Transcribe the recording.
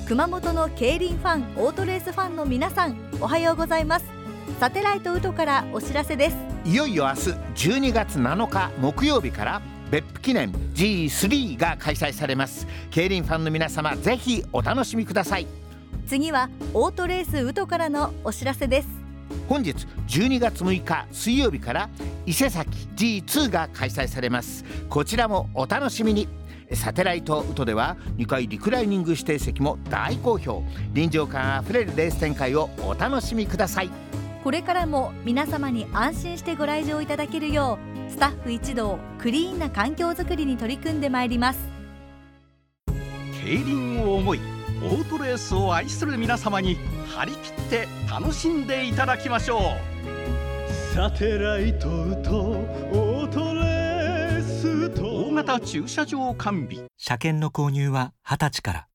熊本の競輪ファン、オートレースファンの皆さん、おはようございます。サテライトウトからお知らせです。 いよいよ明日12月7日木曜日から別府記念 G3 が開催されます。競輪ファンの皆様、ぜひお楽しみください。 次はオートレースウトからのお知らせです。 本日12月6日水曜日から伊勢崎 G2 が開催されます。こちらもお楽しみに。サテライトウトでは2階リクライニング指定席も大好評。臨場感あふれるレース展開をお楽しみください。 これからも皆様に安心してご来場いただけるよう、スタッフ一同クリーンな環境づくりに取り組んでまいります。 競輪を思い、オートレースを愛する皆様に張り切って楽しんでいただきましょう。 サテライトウトオートレースと大型駐車場完備。 車検の購入は20歳から。